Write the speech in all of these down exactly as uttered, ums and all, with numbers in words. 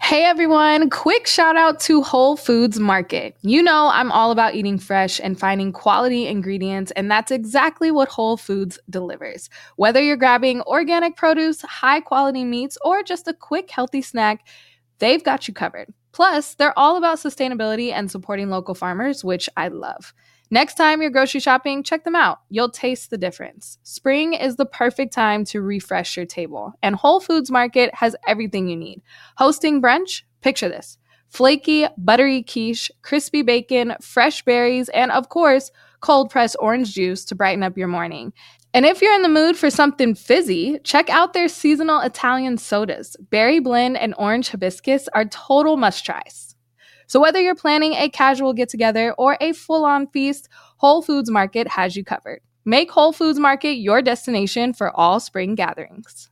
Hey everyone, quick shout out to Whole Foods Market. You know I'm all about eating fresh and finding quality ingredients, and that's exactly what Whole Foods delivers. Whether you're grabbing organic produce, high quality meats, or just a quick healthy snack, they've got you covered. Plus, they're all about sustainability and supporting local farmers, which I love. Next time you're grocery shopping, check them out. You'll taste the difference. Spring is the perfect time to refresh your table, and Whole Foods Market has everything you need. Hosting brunch? Picture this. Flaky, buttery quiche, crispy bacon, fresh berries, and of course, cold-pressed orange juice to brighten up your morning. And if you're in the mood for something fizzy, check out their seasonal Italian sodas. Berry blend and orange hibiscus are total must-tries. So whether you're planning a casual get-together or a full-on feast, Whole Foods Market has you covered. Make Whole Foods Market your destination for all spring gatherings.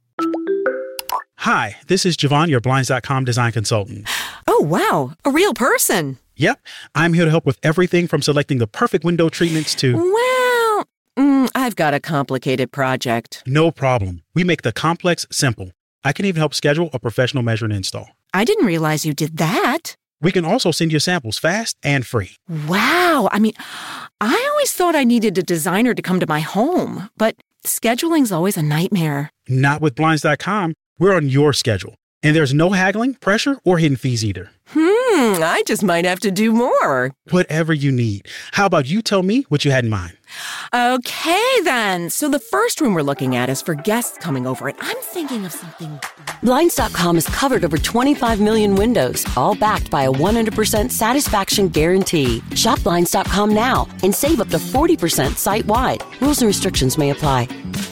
Hi, this is Javon, your Blinds dot com design consultant. Oh, wow. A real person. Yep. I'm here to help with everything from selecting the perfect window treatments to... Well, mm, I've got a complicated project. No problem. We make the complex simple. I can even help schedule a professional measure and install. I didn't realize you did that. We can also send you samples fast and free. Wow. I mean, I always thought I needed a designer to come to my home, but scheduling's always a nightmare. Not with Blinds dot com. We're on your schedule. And there's no haggling, pressure, or hidden fees either. Hmm, I just might have to do more. Whatever you need. How about you tell me what you had in mind? Okay, then. So the first room we're looking at is for guests coming over, and I'm thinking of something... Blinds dot com has covered over twenty-five million windows, all backed by a one hundred percent satisfaction guarantee. Shop Blinds dot com now and save up to forty percent site-wide. Rules and restrictions may apply.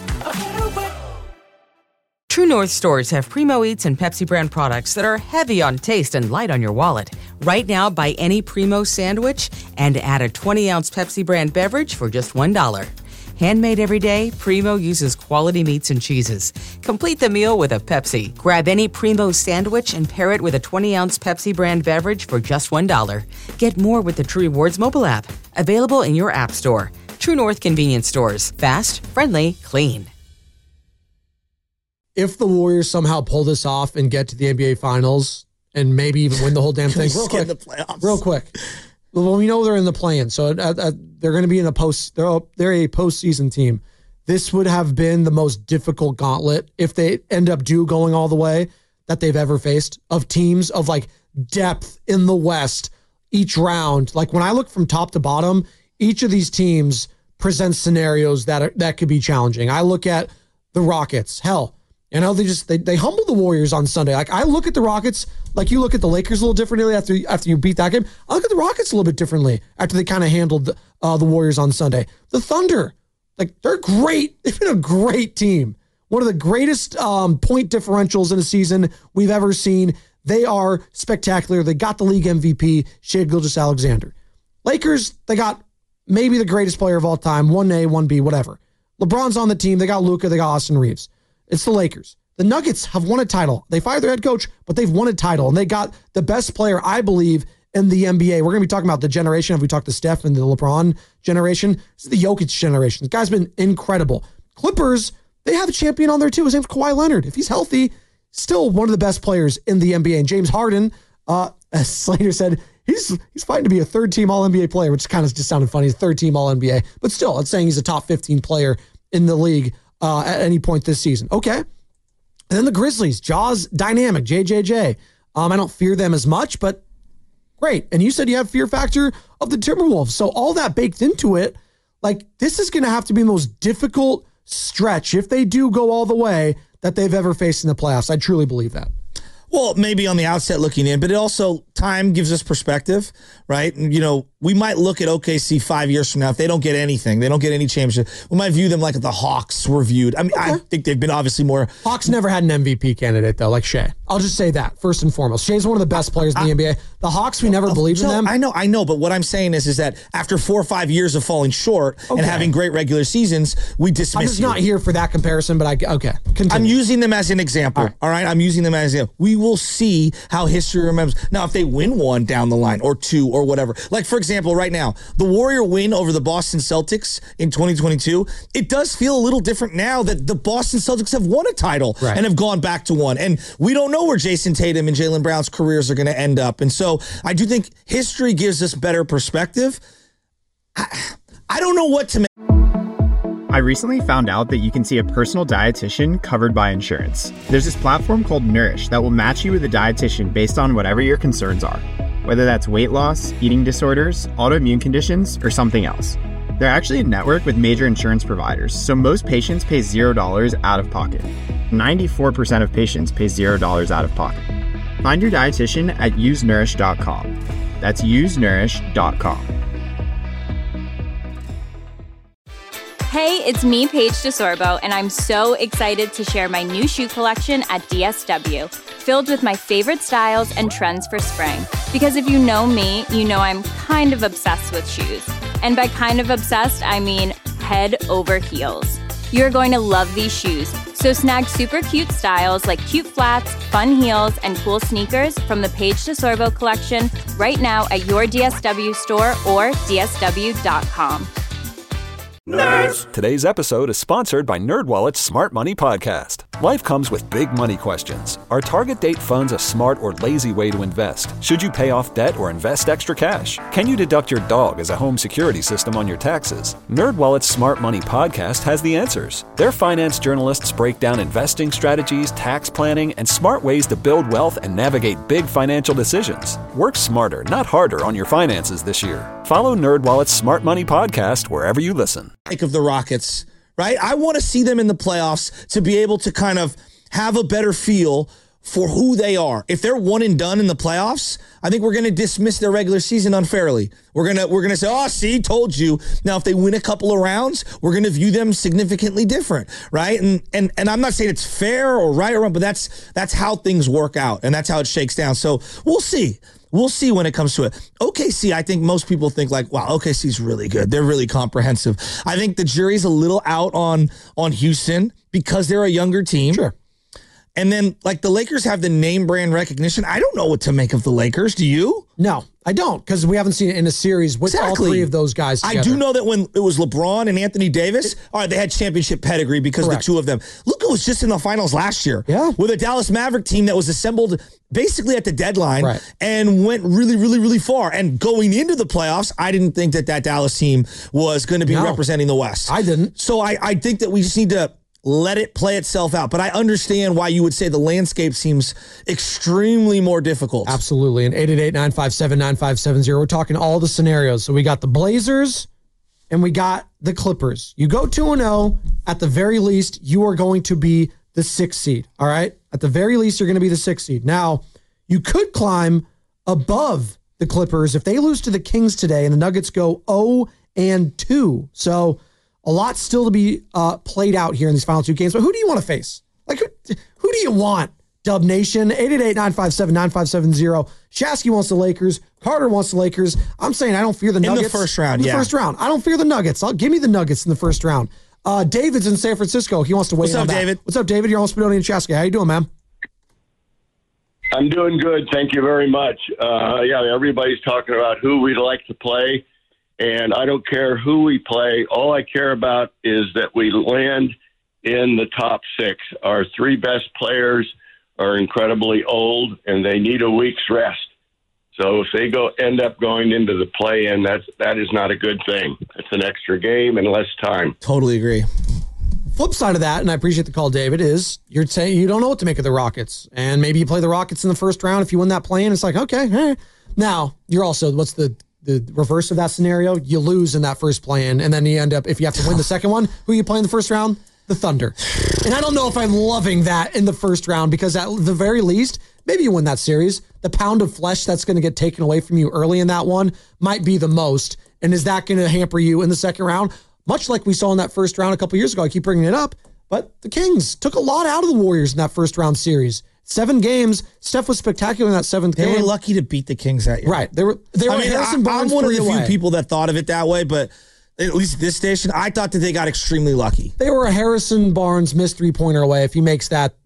True North stores have Primo Eats and Pepsi brand products that are heavy on taste and light on your wallet. Right now, buy any Primo sandwich and add a twenty-ounce Pepsi brand beverage for just one dollar. Handmade every day, Primo uses quality meats and cheeses. Complete the meal with a Pepsi. Grab any Primo sandwich and pair it with a twenty-ounce Pepsi brand beverage for just one dollar. Get more with the True Rewards mobile app. Available in your app store. True North convenience stores. Fast, friendly, clean. If the Warriors somehow pull this off and get to the N B A Finals and maybe even win the whole damn thing, real quick, the playoffs. real quick. Well, we know they're in the play-in, so uh, uh, they're going to be in a post. They're a, they're a postseason team. This would have been the most difficult gauntlet if they end up do going all the way that they've ever faced of teams of like depth in the West each round. Like when I look from top to bottom, each of these teams presents scenarios that are, that could be challenging. I look at the Rockets. Hell. You know, they just they they humbled the Warriors on Sunday. Like I look at the Rockets, like you look at the Lakers a little differently after after you beat that game. I look at the Rockets a little bit differently after they kind of handled the, uh, the Warriors on Sunday. The Thunder, like they're great. They've been a great team. One of the greatest um, point differentials in a season we've ever seen. They are spectacular. They got the league M V P, Shai Gilgeous-Alexander. Lakers, they got maybe the greatest player of all time, one A, one B, whatever. LeBron's on the team. They got Luka. They got Austin Reeves. It's the Lakers. The Nuggets have won a title. They fired their head coach, but they've won a title, and they got the best player, I believe, in the N B A. We're going to be talking about the generation. If we talk to Steph and the LeBron generation, this is the Jokic generation. This guy's been incredible. Clippers, they have a champion on there too. His name's Kawhi Leonard. If he's healthy, still one of the best players in the N B A. And James Harden, uh, as Slater said, he's he's fighting to be a third-team All N B A player, which kind of just sounded funny. He's third-team All N B A, but still, it's saying he's a top fifteen player in the league uh, at any point this season. Okay. And then the Grizzlies, Jaws dynamic, J J J. Um, I don't fear them as much, but great. And you said you have fear factor of the Timberwolves. So all that baked into it, like this is going to have to be the most difficult stretch, if they do go all the way, that they've ever faced in the playoffs. I truly believe that. Well, maybe on the outset looking in, but it also, time gives us perspective, right? And, you know, we might look at O K C five years from now. If they don't get anything, they don't get any championship, we might view them like the Hawks were viewed. I mean, okay. I think they've been obviously more... Hawks never had an M V P candidate, though, like Shai. I'll just say that, first and foremost. Shai's one of the best players in the I, N B A. The Hawks, we never uh, believed so, in them. I know, I know, but what I'm saying is, is that after four or five years of falling short okay. and having great regular seasons, we dismiss I'm just you. not here for that comparison, but I... Okay, continue. I'm using them as an example, all right? All right? I'm using them as an example. We will see how history remembers. Now, if they they win one down the line or two or whatever. Like, for example, right now, the Warrior win over the Boston Celtics in twenty twenty-two, it does feel a little different now that the Boston Celtics have won a title right. and have gone back to one. And we don't know where Jason Tatum and Jaylen Brown's careers are going to end up. And so I do think history gives us better perspective. I, I don't know what to make. I recently found out that you can see a personal dietitian covered by insurance. There's this platform called Nourish that will match you with a dietitian based on whatever your concerns are, whether that's weight loss, eating disorders, autoimmune conditions, or something else. They're actually a network with major insurance providers, so most patients pay zero dollars out of pocket. ninety-four percent of patients pay zero dollars out of pocket. Find your dietitian at use nourish dot com. That's use nourish dot com. Hey, it's me, Paige DeSorbo, and I'm so excited to share my new shoe collection at D S W, filled with my favorite styles and trends for spring. Because if you know me, you know I'm kind of obsessed with shoes. And by kind of obsessed, I mean head over heels. You're going to love these shoes, so snag super cute styles like cute flats, fun heels, and cool sneakers from the Paige DeSorbo collection right now at your D S W store or D S W dot com. Nerds! Today's episode is sponsored by NerdWallet's Smart Money Podcast. Life comes with big money questions. Are target date funds a smart or lazy way to invest? Should you pay off debt or invest extra cash? Can you deduct your dog as a home security system on your taxes? NerdWallet's Smart Money Podcast has the answers. Their finance journalists break down investing strategies, tax planning, and smart ways to build wealth and navigate big financial decisions. Work smarter, not harder on your finances this year. Follow NerdWallet's Smart Money Podcast wherever you listen. Of the Rockets, right? I want to see them in the playoffs to be able to kind of have a better feel for who they are. If they're one and done in the playoffs, I think we're going to dismiss their regular season unfairly. We're going to we're going to say, "Oh, see, told you." Now, if they win a couple of rounds, we're going to view them significantly different, right? And and and I'm not saying it's fair or right or wrong, but that's that's how things work out, and that's how it shakes down. So we'll see. We'll see when it comes to it. O K C, I think most people think like, wow, O K C's really good. They're really comprehensive. I think the jury's a little out on, on Houston because they're a younger team. Sure. And then, like, the Lakers have the name brand recognition. I don't know what to make of the Lakers. Do you? No, I don't, because we haven't seen it in a series with exactly. all three of those guys together. I do know that when it was LeBron and Anthony Davis, all right, they had championship pedigree because Correct. the two of them. Luka was just in the finals last year yeah. with a Dallas Maverick team that was assembled basically at the deadline right. and went really, really, really far. And going into the playoffs, I didn't think that that Dallas team was going to be no, representing the West. I didn't. So I, I think that we just need to let it play itself out. But I understand why you would say the landscape seems extremely more difficult. Absolutely. And eight eight eight, nine five seven, nine five seven zero. We're talking all the scenarios. So we got the Blazers and we got the Clippers. You go two and oh, at the very least, you are going to be the sixth seed. All right? At the very least, you're going to be the sixth seed. Now, you could climb above the Clippers if they lose to the Kings today and the Nuggets go oh and two. So a lot still to be uh, played out here in these final two games. But who do you want to face? Like, who, who do you want? Dub Nation, eight eight eight, nine five seven, nine five seven zero. Shasky wants the Lakers. Carter wants the Lakers. I'm saying I don't fear the Nuggets. In the first round, in the yeah. first round. I don't fear the Nuggets. I'll give me the Nuggets in the first round. Uh, David's in San Francisco. He wants to weigh What's in up, on that. David? What's up, David? You're on Spinoni and Shasky. How you doing, man? I'm doing good. Thank you very much. Uh, yeah, everybody's talking about who we'd like to play. And I don't care who we play. All I care about is that we land in the top six. Our three best players are incredibly old, and they need a week's rest. So if they go end up going into the play-in, that's, that is not a good thing. It's an extra game and less time. Totally agree. Flip side of that, and I appreciate the call, David, is you're saying you don't know what to make of the Rockets. And maybe you play the Rockets in the first round. If you win that play-in, it's like, okay. Eh. Now, you're also, what's the... the reverse of that scenario, you lose in that first play-in, and then you end up, if you have to win the second one, who you play in the first round? The Thunder. And I don't know if I'm loving that in the first round, because at the very least, maybe you win that series. The pound of flesh that's going to get taken away from you early in that one might be the most. And is that going to hamper you in the second round? Much like we saw in that first round a couple years ago. I keep bringing it up, but the Kings took a lot out of the Warriors in that first round series. Seven games. Steph was spectacular in that seventh they game. They were lucky to beat the Kings that year. Right. They were. They were. I mean, Harrison I, Barnes I'm one of the away. few people that thought of it that way, but at least at this station, I thought that they got extremely lucky. They were a Harrison Barnes missed three-pointer away. If he makes that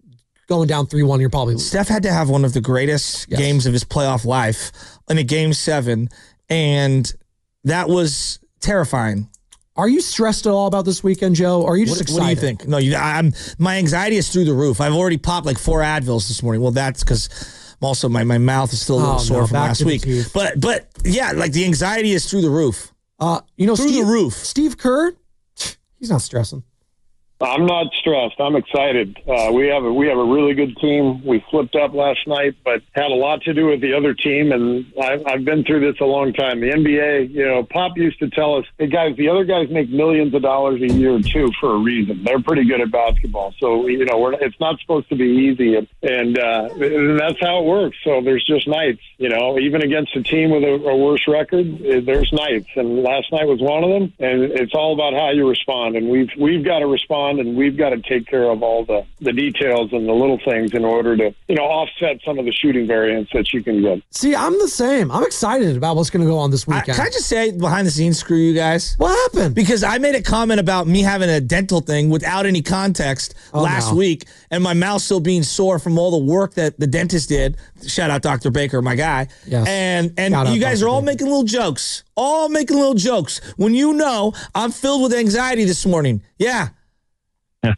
going down three one, you're probably losing. Steph had to have one of the greatest yes. games of his playoff life in a game seven, and that was terrifying. Are you stressed at all about this weekend, Joe? Or are you just what, excited? What do you think? No, you, I'm. My anxiety is through the roof. I've already popped like four Advils this morning. Well, that's because I'm also my, my mouth is still a little oh, sore no, from last week. But but yeah, like the anxiety is through the roof. Uh, you know, through Steve, the roof. Steve Kerr, he's not stressing. I'm not stressed. I'm excited. Uh, we have a, we have a really good team. We flipped up last night, but had a lot to do with the other team. And I've, I've been through this a long time. The N B A, you know, Pop used to tell us, hey guys, the other guys make millions of dollars a year too for a reason. They're pretty good at basketball. So, you know, we're, it's not supposed to be easy. And, and, uh, and that's how it works. So there's just nights, you know, even against a team with a, a worse record, there's nights. And last night was one of them. And it's all about how you respond. And we've, we've got to respond. And we've got to take care of all the, the details and the little things in order to, you know, offset some of the shooting variance that you can get. See, I'm the same. I'm excited about what's going to go on this weekend. I, can I just say behind the scenes, screw you guys? What happened? Because I made a comment about me having a dental thing without any context oh, last no. week, and my mouth still being sore from all the work that the dentist did. Shout out Doctor Baker, my guy. Yes. And and Shout you guys are all Baker. making little jokes. All making little jokes. When you know I'm filled with anxiety this morning. Yeah. You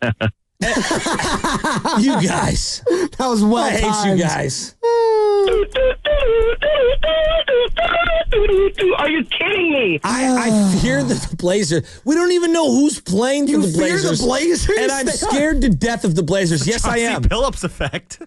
guys. That was well I hate timed. you guys. Are you kidding me? I, I fear the Blazers. We don't even know who's playing for you the Blazers. Fear the Blazers? And I'm scared to death of the Blazers. Yes, I am. Billups effect.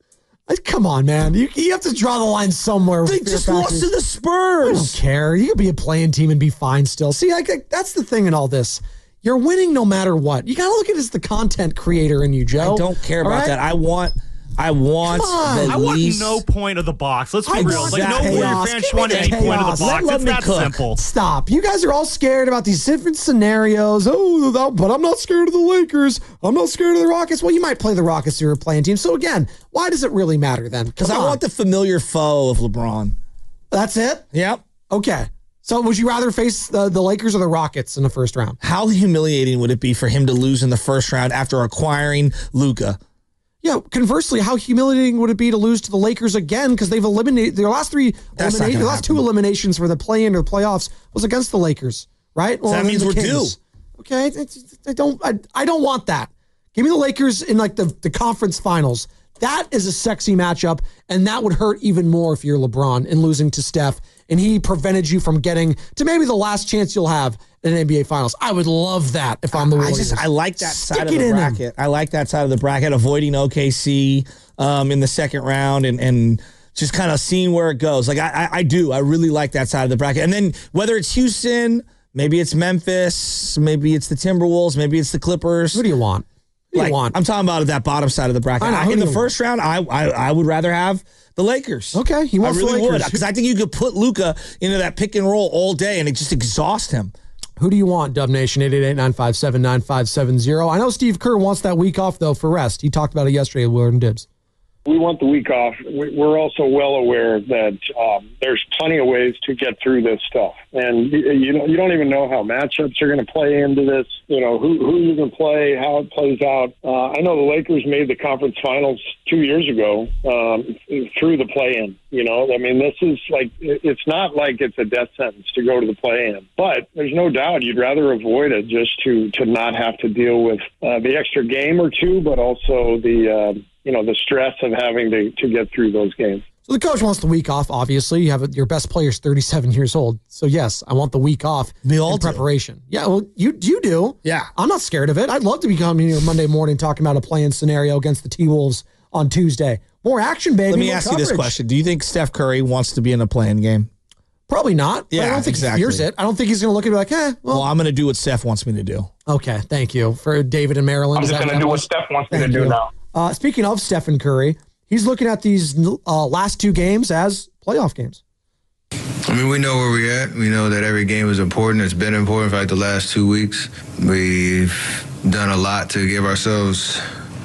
Come on, man. You, you have to draw the line somewhere. They just lost to the Spurs. I don't care. You could be a playing team and be fine still. See, like, that's the thing in all this. You're winning no matter what. You got to look at it as the content creator in you, Joe. I don't care about right? that. I want... I want the I want least... no point of the box. Let's be I real. Like, no Warrior fan should want any chaos. point of the box. Let, it's let that cook. simple. Stop. You guys are all scared about these different scenarios. Oh, but I'm not scared of the Lakers. I'm not scared of the Rockets. Well, you might play the Rockets who are playing team. So, again, why does it really matter then? Because I want the familiar foe of LeBron. That's it? Yep. Okay. So would you rather face the, the Lakers or the Rockets in the first round? How humiliating would it be for him to lose in the first round after acquiring Luka? Yeah, conversely, how humiliating would it be to lose to the Lakers again because they've eliminated their last three, eliminate, their last two eliminations for the play-in or the playoffs was against the Lakers, right? Well, so that means we're Kings. due. Okay, I don't, I, I don't want that. Give me the Lakers in like the, the conference finals. That is a sexy matchup, and that would hurt even more if you're LeBron and losing to Steph, and he prevented you from getting to maybe the last chance you'll have in an N B A Finals. I would love that if I'm the Warriors. I just I like that Stick side of the bracket. Him. I like that side of the bracket, avoiding O K C um, in the second round and and just kind of seeing where it goes. Like I, I I do. I really like that side of the bracket. And then whether it's Houston, maybe it's Memphis, maybe it's the Timberwolves, maybe it's the Clippers. Who do you want? Who do like, you want? I'm talking about that bottom side of the bracket. I know, I, in the first round, I, I I would rather have the Lakers. Okay, he wants I really the Lakers. would because I think you could put Luka into that pick and roll all day and it just exhaust him. Who do you want, Dub Nation? eight eight eight, nine five seven, nine five seven zero. I know Steve Kerr wants that week off, though, for rest. He talked about it yesterday with Willard and Dibs. We want the week off. We're also well aware that um, there's plenty of ways to get through this stuff. And you, you, know, you don't even know how matchups are going to play into this, you know, who, who you can play, how it plays out. Uh, I know the Lakers made the conference finals two years ago um, through the play-in. You know, I mean, this is like, it's not like it's a death sentence to go to the play-in. But there's no doubt you'd rather avoid it just to, to not have to deal with uh, the extra game or two, but also the... Uh, you know, the stress of having to, to get through those games. So the coach wants the week off, obviously. You have a, your best player's thirty-seven years old. So, yes, I want the week off we all in preparation. Do. Yeah, well, you you do. Yeah. I'm not scared of it. I'd love to be coming here Monday morning talking about a play-in scenario against the T-Wolves on Tuesday. More action, baby. Let me More ask coverage. you this question. Do you think Steph Curry wants to be in a play-in game? Probably not. Yeah, I don't think exactly. he fears it. I don't think he's going to look at it like, eh. Well, well I'm going to do what Steph wants me to do. Okay, thank you. For David and Maryland. I'm just going to do what Steph wants me to do now. Uh, speaking of Stephen Curry, he's looking at these uh, last two games as playoff games. I mean, we know where we're at. We know that every game is important. It's been important for like the last two weeks. We've done a lot to give ourselves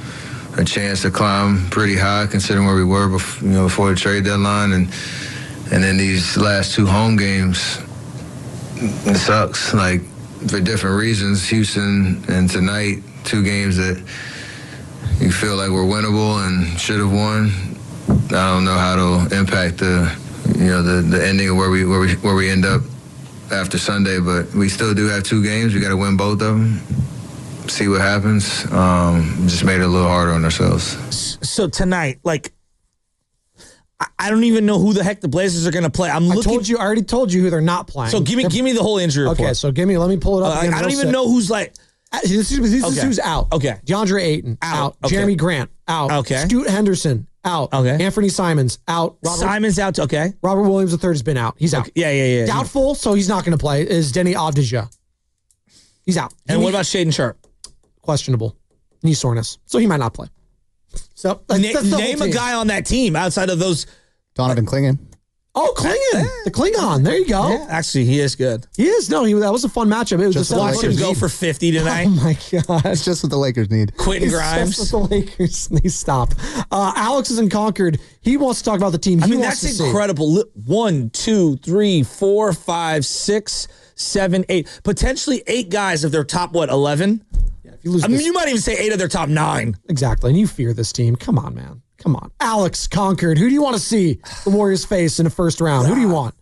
a chance to climb pretty high, considering where we were before, you know, before the trade deadline. And and then these last two home games, it sucks. Like, for different reasons, Houston and tonight, two games that you feel like we're winnable and should have won. I don't know how to impact the, you know, the, the ending of where we where we where we end up after Sunday, but we still do have two games. We got to win both of them. See what happens. Um, just made it a little harder on ourselves. So tonight, like, I don't even know who the heck the Blazers are going to play. I'm looking. I told you. I already told you who they're not playing. So give me, they're, give me the whole injury report. Okay, so give me. Let me pull it up. Uh, again I don't real even sick. know who's like. This is, this is Okay. who's out. Okay. DeAndre Ayton out. Out. Okay. Jeremy Grant out. Okay. Scoot Henderson out. Okay. Anthony Simons out. Robert, Simon's out. Okay. Robert Williams the third has been out. He's out. Okay. Yeah, yeah, yeah. Doubtful, so he's not going to play. Is Denny Avdija? He's out. And he, what about Shaden Sharp? Questionable knee soreness, so he might not play. So that's, Na- that's the name whole a team. guy on that team outside of those. Donovan Clingan. Oh, Klingon, the Klingon. There you go. Yeah, actually, he is good. He is. No, he, that was a fun matchup. It was Just just Watch him go for fifty tonight. Oh my god! It's just what the Lakers need. Quentin It's Grimes. just what the Lakers they stop. Uh, Alex is in Concord. He wants to talk about the team. He I mean, wants that's to incredible. Li- One, two, three, four, five, six, seven, eight. Potentially eight guys of their top, what, eleven? Yeah, if you lose I mean, this- you might even say eight of their top nine. Exactly, and you fear this team. Come on, man. Come on, Alex Concord. Who do you want to see the Warriors face in the first round? Who do you want?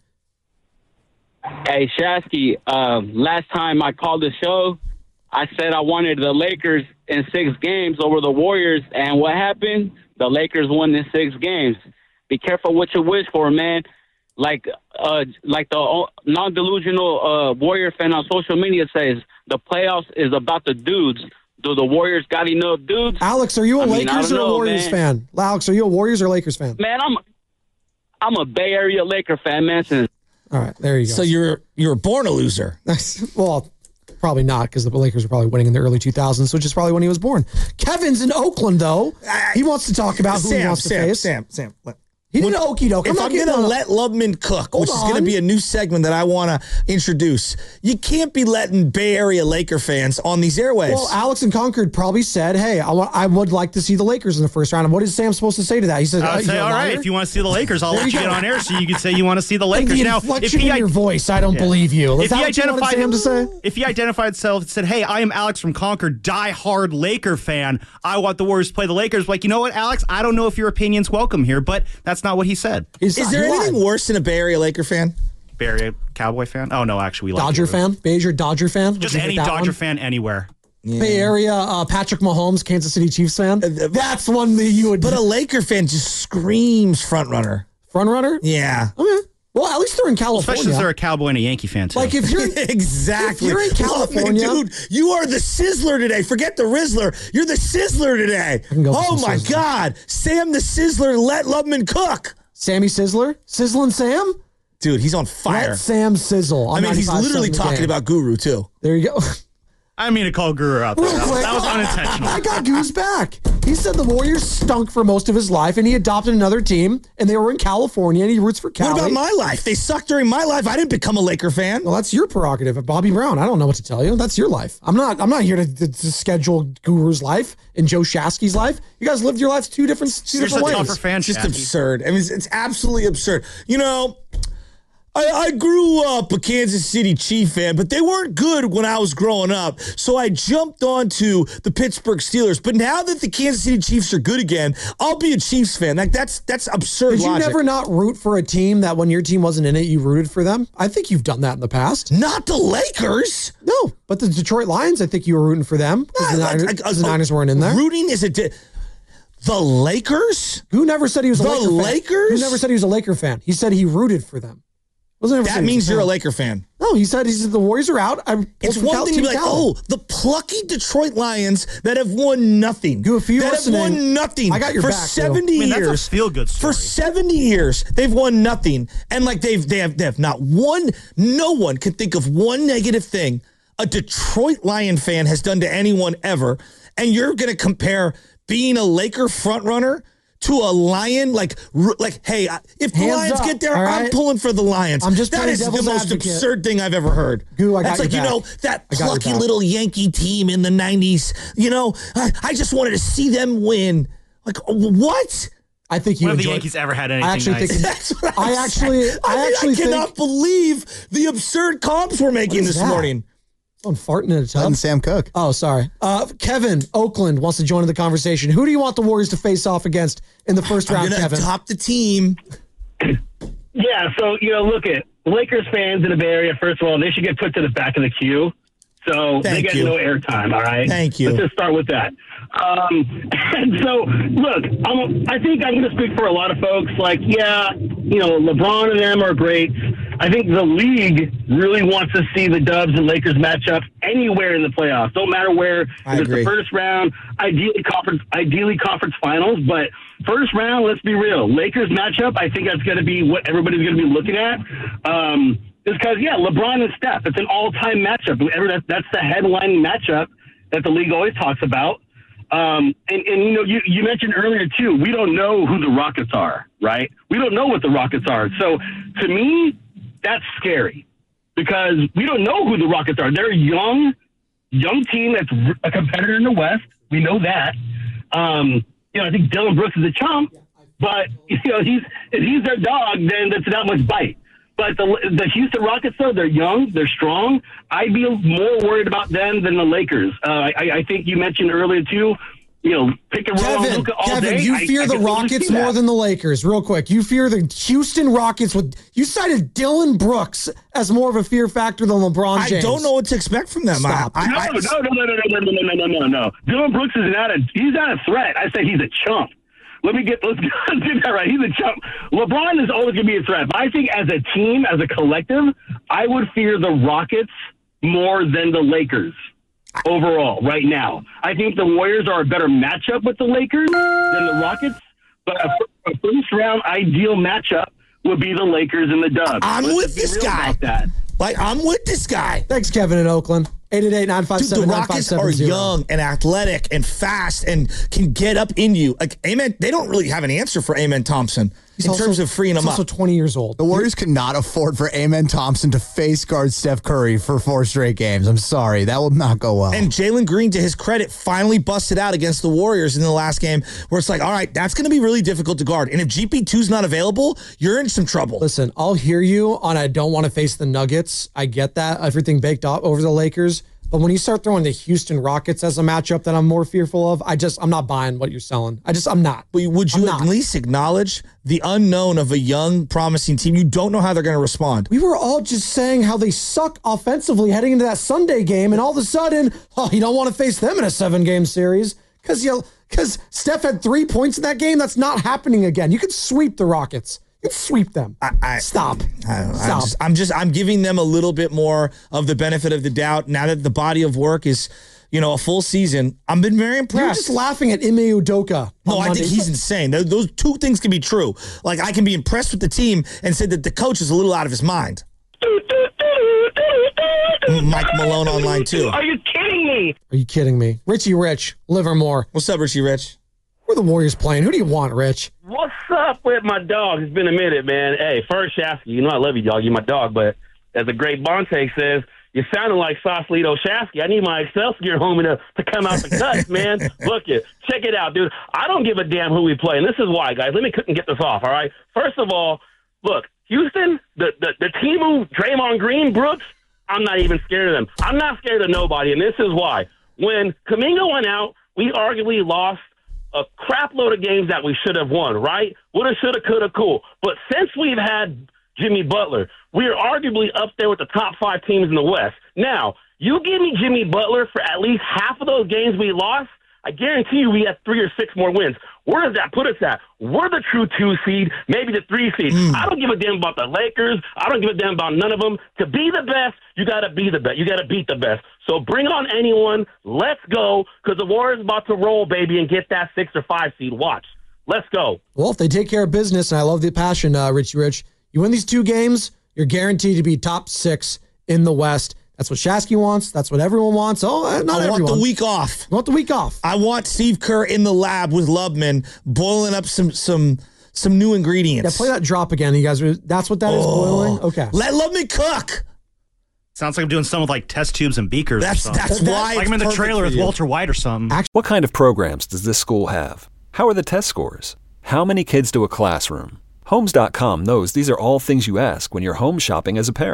Hey, Shasky, um, last time I called the show, I said I wanted the Lakers in six games over the Warriors, and what happened? The Lakers won in six games. Be careful what you wish for, man. Like uh, like the non-delusional uh, Warrior fan on social media says, the playoffs is about the dudes. Do the Warriors got enough dudes? Alex, are you a I mean, I Lakers don't or a know, Warriors man. fan? Alex, are you a Warriors or Lakers fan? Man, I'm I'm a Bay Area Laker fan, man. Since All right, there you go. So you're you're born a loser. well, probably not, because the Lakers were probably winning in the early two thousands, which is probably when he was born. Kevin's in Oakland, though. He wants to talk about who Sam, he wants to Sam, face. Sam, Sam. He did an okie doke. I'm If not I'm going getting to on- let Lubman cook, Hold which is going on. to be a new segment that I want to introduce, you can't be letting Bay Area Laker fans on these airwaves. Well, Alex in Concord probably said, hey, I, want, I would like to see the Lakers in the first round. And what is Sam supposed to say to that? He said, I uh, would say, you're a all right, liar? if you want to see the Lakers, I'll There let you you get go. on air so you can say you want to see the Lakers. And the Now, if inflection he in your voice, I don't Yeah. believe you. Is If that he what you wanted identified Sam to say? if he identified himself and said, "Hey, I am Alex from Concord, die-hard Laker fan. I want the Warriors to play the Lakers." Like, you know what, Alex? I don't know if your opinion's welcome here, but that's not what he said. Is there anything worse than a Bay Area Laker fan? Bay Area Cowboy fan? Oh no, actually, we like Dodger you. fan? Bay Area Dodger fan? Would Just you hit any that Dodger one? fan anywhere. Bay Area uh, Patrick Mahomes, Kansas City Chiefs fan? That's one that you would. But a Laker fan just screams front runner. Front runner? Yeah. Okay. Well, at least they're in California. Especially if they're a Cowboy and a Yankee fan, too. Like, if you're exactly. if you're in California, Lubman, dude, you are the Sizzler today. Forget the Rizzler. You're the Sizzler today. go for Oh some my Sizzler. God, Sam the Sizzler, let Lubman cook. Sammy Sizzler, Sizzling Sam, dude, he's on fire. Let Sam sizzle. I mean, he's literally talking about. about Guru too. There you go. I mean to call Guru out there. Real That was, quick, that was unintentional. I got Goose back. He said the Warriors stunk for most of his life, and he adopted another team, and they were in California, and he roots for Cali. What about my life? They sucked during my life. I didn't become a Laker fan. Well, that's your prerogative. Bobby Brown, I don't know what to tell you. That's your life. I'm not. I'm not here to, to, to schedule Guru's life and Joe Shasky's life. You guys lived your lives two different, two You're different just a ways. tougher fan, It's just Shasky. absurd. I mean, it's, it's absolutely absurd. You know, I, I grew up a Kansas City Chief fan, but they weren't good when I was growing up. So I jumped onto the Pittsburgh Steelers. But now that the Kansas City Chiefs are good again, I'll be a Chiefs fan. Like that's that's absurd Did you logic. never not root for a team that when your team wasn't in it, you rooted for them? I think you've done that in the past. Not the Lakers. No, but the Detroit Lions, I think you were rooting for them because the, Like, Niners, like, 'cause the uh, Niners weren't in there. Rooting is a. Di- the Lakers? Who never said he was a The Laker fan? Lakers? Who never said he was a Laker fan? He said he rooted for them. Wasn't ever said That he was means you're a fan. Laker fan. No, he said he said the Warriors are out. I'm It's for one Cal- thing to be Team like, Cal. oh, the plucky Detroit Lions that have won nothing. Goof, you that have listening? won nothing. I got your for back, seventy I mean, that's a years. feel-good story. For seventy years, they've won nothing, and like they've they have they have not one. No one can think of one negative thing a Detroit Lion fan has done to anyone ever. And you're going to compare being a Laker frontrunner to a Lion, like, r- like, hey, I- if the Hands Lions up, get there, all I'm right? pulling for the Lions. I'm just that playing is the devil's most advocate. absurd thing I've ever heard. Goo, I got That's your like, you back. know, that I got your plucky back. little Yankee team in the nineties. You know, I, I just wanted to see them win. Like, what? I think you When have the enjoyed- Yankees ever had anything I actually nice? think That's what I'm I actually, saying. I mean, actually I cannot think believe the absurd comps we're making is this that? morning. I'm farting in a tub. Letting Sam cook. Oh, sorry. Uh, Kevin, Oakland, wants to join in the conversation. Who do you want the Warriors to face off against in the first round, I'm gonna Kevin? top the team. Yeah, so, you know, look at Lakers fans in the Bay Area, first of all, they should get put to the back of the queue. So Thank they get you. no airtime, all right? Thank you. Let's just start with that. Um, and so, look, I'm, I think I'm going to speak for a lot of folks. Like, yeah, you know, LeBron and them are great. I think the league really wants to see the Dubs and Lakers match up anywhere in the playoffs. Don't matter where. I If it's agree. the first round, ideally conference, ideally conference finals. But first round, let's be real. Lakers matchup, I think that's going to be what everybody's going to be looking at. Um, just because, yeah, LeBron and Steph, it's an all-time matchup. That's, that's the headline matchup that the league always talks about. Um, and, and, you know, you, you mentioned earlier, too, we don't know who the Rockets are, right? We don't know what the Rockets are. So, to me, that's scary because we don't know who the Rockets are. They're a young, young team that's a competitor in the West. We know that. Um, you know, I think Dylan Brooks is a chump, but, you know, he's if he's their dog, then that's not much bite. But the the Houston Rockets, though, they're young, they're strong. I'd be more worried about them than the Lakers. Uh, I, I think you mentioned earlier, too, you know, pick and roll on Kevin, Luka all Kevin, day. you I- fear I the can totally Rockets see that. more than the Lakers. Real quick, you fear the Houston Rockets. With you cited Dylan Brooks as more of a fear factor than LeBron I James. don't know what to expect from them. Stop. I, I, No, no, no, no, no, no, no, no, no, no, no. Dylan Brooks is not a he's not a threat. I said he's a chump. Let me get let's get that right. He's a chump. LeBron is always gonna be a threat. But I think as a team, as a collective, I would fear the Rockets more than the Lakers overall right now. I think the Warriors are a better matchup with the Lakers than the Rockets, but a, a first round ideal matchup would be the Lakers and the Dubs. I'm Let's with be this real guy. about that. Like, I'm with this guy. Thanks, Kevin in Oakland. eight eight eight, nine five Dude, the seven, nine five Rockets seven are zero. young and athletic and fast and can get up in you. Like, Amen, they don't really have an answer for Amen Thompson He's in also- terms of freeing he's him also up. twenty years old. The Warriors could not afford for Amen Thompson to face guard Steph Curry for four straight games. I'm sorry. That will not go well. And Jalen Green, to his credit, finally busted out against the Warriors in the last game where it's like, all right, that's going to be really difficult to guard. And if G P two's not available, you're in some trouble. Listen, I'll hear you on I don't want to face the Nuggets. I get that. Everything baked off over the Lakers. But when you start throwing the Houston Rockets as a matchup that I'm more fearful of, I just, I'm not buying what you're selling. I just, I'm not. But would you I'm at not. least acknowledge the unknown of a young, promising team? You don't know how they're going to respond. We were all just saying how they suck offensively heading into that Sunday game, and all of a sudden, oh, you don't want to face them in a seven-game series because you because Steph had three points in that game. That's not happening again. You could sweep the Rockets. You can sweep them. I, I, Stop. I don't know. Stop. I'm just, I'm just, I'm giving them a little bit more of the benefit of the doubt now that the body of work is, you know, a full season. I've been very You're impressed. just laughing at Ime Udoka. No, on I think Monday. he's insane. Those, those two things can be true. Like, I can be impressed with the team and say that the coach is a little out of his mind. Mike Malone online too. Are you kidding me? Are you kidding me? Richie Rich, Livermore. What's up, Richie Rich? Who are the Warriors playing? Who do you want, Rich? What's up with my dog? It's been a minute, man. Hey, first, Shasky, you know I love you, dog. You're my dog, but as the great Bonte says, you're sounding like Sausalito Shasky. I need my Excelsior homie to, to come out the guts, man. Look it. Check it out, dude. I don't give a damn who we play, and this is why, guys. Let me couldn't get this off, all right? First of all, look, Houston, the, the, the team who Draymond Green, Brooks, I'm not even scared of them. I'm not scared of nobody, and this is why. When Kuminga went out, we arguably lost a crap load of games that we should have won, right? Woulda, shoulda, coulda, cool. But since we've had Jimmy Butler, we are arguably up there with the top five teams in the West. Now, you give me Jimmy Butler for at least half of those games we lost, I guarantee you we have three or six more wins. Where does that put us at? We're the true two seed, maybe the three seed. Mm. I don't give a damn about the Lakers. I don't give a damn about none of them. To be the best, you got to be the best. You got to beat the best. So bring on anyone. Let's go, because the Warriors about to roll, baby, and get that six or five seed. Watch. Let's go. Well, if they take care of business, and I love the passion, uh, Richie Rich, you win these two games, you're guaranteed to be top six in the West. That's what Shasky wants. That's what everyone wants. Oh, not I everyone. want the week off. You want the week off. I want Steve Kerr in the lab with Lubman boiling up some some some new ingredients. Yeah, play that drop again, you guys. That's what that is, Oh. boiling? Okay. Let Lubman cook. Sounds like I'm doing something with like test tubes and beakers. That's- or something. that's why Like I'm in it's the trailer perfect with for you. Walter White or something. What kind of programs does this school have? How are the test scores? How many kids do a classroom? Homes dot com knows these are all things you ask when you're home shopping as a parent.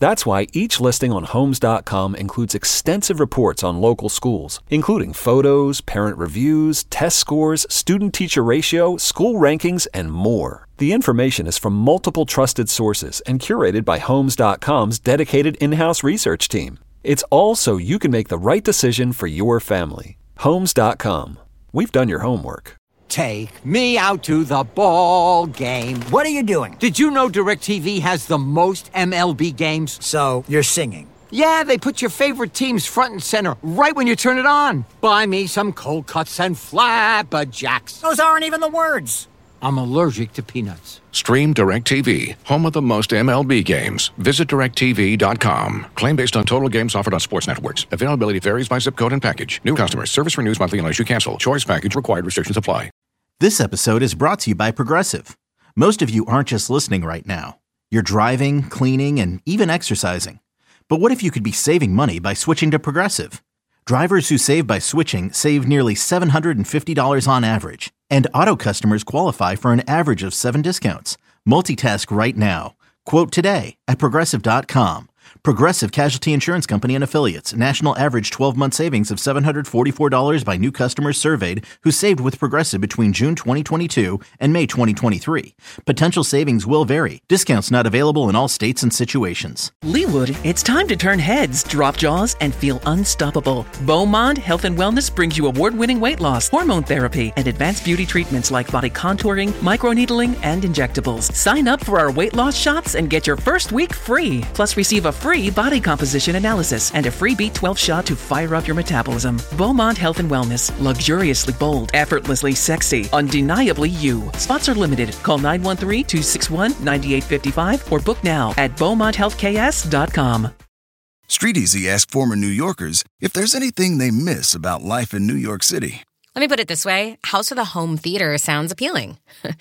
That's why each listing on Homes dot com includes extensive reports on local schools, including photos, parent reviews, test scores, student-teacher ratio, school rankings, and more. The information is from multiple trusted sources and curated by Homes dot com's dedicated in-house research team. It's all so you can make the right decision for your family. Homes dot com. We've done your homework. Take me out to the ball game. What are you doing? Did you know DirecTV has the most M L B games? So, you're singing. Yeah, they put your favorite teams front and center right when you turn it on. Buy me some cold cuts and flapjacks. Those aren't even the words. I'm allergic to peanuts. Stream DirecTV, home of the most M L B games. Visit direct T V dot com. Claim based on total games offered on sports networks. Availability varies by zip code and package. New customers. Service renews monthly unless you cancel. Choice package required. Restrictions apply. This episode is brought to you by Progressive. Most of you aren't just listening right now. You're driving, cleaning, and even exercising. But what if you could be saving money by switching to Progressive? Drivers who save by switching save nearly seven hundred fifty dollars on average. And auto customers qualify for an average of seven discounts. Multitask right now. Quote today at Progressive dot com. Progressive Casualty Insurance Company and Affiliates. National average twelve-month savings of seven hundred forty-four dollars by new customers surveyed who saved with Progressive between June twenty twenty-two and May twenty twenty-three. Potential savings will vary. Discounts not available in all states and situations. Leewood, it's time to turn heads, drop jaws, and feel unstoppable. Beaumont Health and Wellness brings you award-winning weight loss, hormone therapy, and advanced beauty treatments like body contouring, microneedling, and injectables. Sign up for our weight loss shots and get your first week free. Plus, receive a free body composition analysis and a free B twelve shot to fire up your metabolism. Beaumont Health and Wellness. Luxuriously bold, effortlessly sexy, undeniably you. Spots are limited. Call nine one three, two six one, nine eight five five or book now at Beaumont Health K S dot com. Street Easy asked former New Yorkers if there's anything they miss about life in New York City. Let me put it this way. House with a home theater sounds appealing.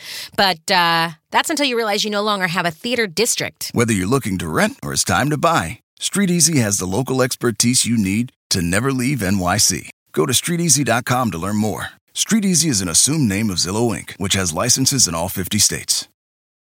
But uh, that's until you realize you no longer have a theater district. Whether you're looking to rent or it's time to buy, Street Easy has the local expertise you need to never leave N Y C. Go to street easy dot com to learn more. Street Easy is an assumed name of Zillow Incorporated, which has licenses in all fifty states.